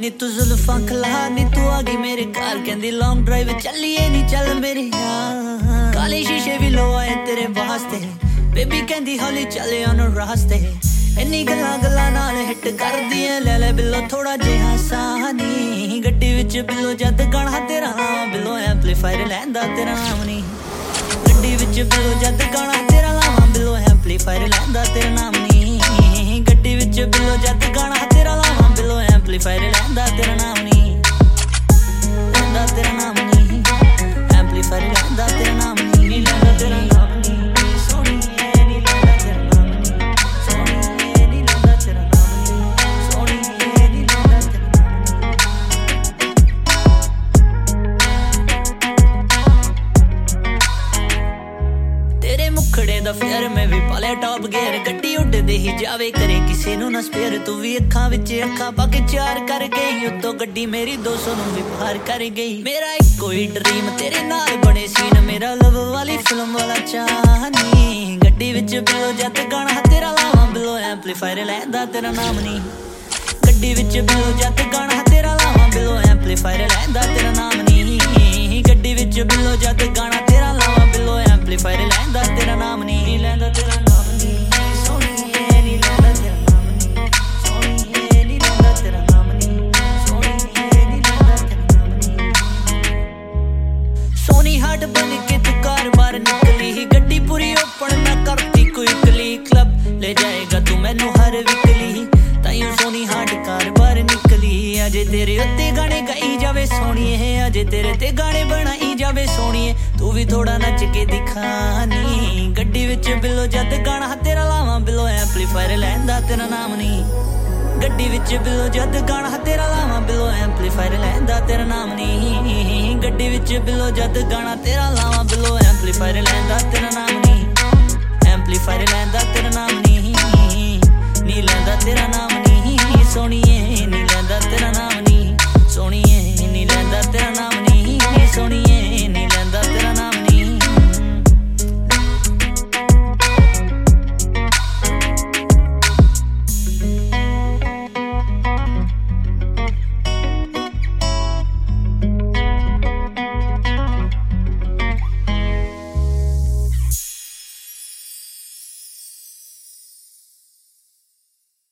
नी तू जुल्फां खला नी तू आ गई मेरे घर कहंदी लॉन्ग ड्राइव चलिए नी चल मेरे यार काले शीशे भी लो आए तेरे वास्ते बेबी कहंदी हौली चले ऑन रास्ते इन्नी गल्लां नाल हिट कर दिए ले बिलो थोड़ा जिहा सानी गड्डी विच बिलो जद गाना तेरा बिलो एम्पलीफायर लैंदा तेरा नाम नी गड्डी विच बिलो जद गाना तेरा लावां बिलो एम्पलीफायर लैंदा तेरा नाम नी गड्डी विच बिलो जद गाना तेरा लावां बिलो एम्पलीफायर लैंदा तेरा नाम नी लैंदा तेरा नाम नी एम्पलीफायर लैंदा तेरा नाम नी लैंदा तेरा नाम नी सोहणीए नी लैंदा तेरा नाम नी सोहणीए नी लैंदा तेरा नाम नी सोहणीए नी लैंदा तेरा नाम नी तेरे मुखड़े दा फेर मैं भी पाले टॉप गेयर गड्डी उड़दे ही जावे करे किसे नू ना स्पेयर तू भी अखां विच अखां पा के चार कर गई उतो गड्डी मेरी 200 नू भी पार कर गई मेरा एक कोई ड्रीम तेरे नाल बने सीन मेरा लव वाली फिल्म वाला चाहनी गड्डी विच बिलो जद गाना तेरा लावां बिलो एम्पलीफायर लैंदा तेरा नाम नी गड्डी विच बिलो जद गाना तेरा लावां बिलो एम्पलीफायर लैंदा तेरा नाम नी गड्डी विच बिलो जद गाना तेरा लावां बिलो एम्पलीफायर लैंदा तेरा नाम नी लैंदा तेरा नाम नी सोहणीए नी लैंदा तेरा नाम नी सोहणीए नी लैंदा तेरा नाम नी सोहणीए नी लैंदा तेरा नाम नी सोनी हाट बन के तू कार-बार निकली ही गड्डी पूरी ओपन ना करती कोई कली क्लब ले जाएगा तू मैनू हर विकली ताइयों सोनी हाट कार-बार निकली अजे तेरे उत्ते गाने गाई जावे सोहणीए अजे तेरे ते गाने बनाई जावे सोहणीए तू भी थोड़ा नच के दिखानी गड्डी विच बिलो जद गाना तेरा लावां बिलो एम्पलीफायर लैंदा तेरा नाम नी गड्डी विच बिलो जद गाना तेरा लावां बिलो एम्पलीफायर लैंदा तेरा नाम नी गड्डी विच बिलो जद गाना तेरा लावां बिलो एम्पलीफायर लैंदा तेरा नाम नी एम्पलीफायर लैंदा तेरा नाम नी लैंदा तेरा नाम नी सोहणीए नी लैंदा तेरा नाम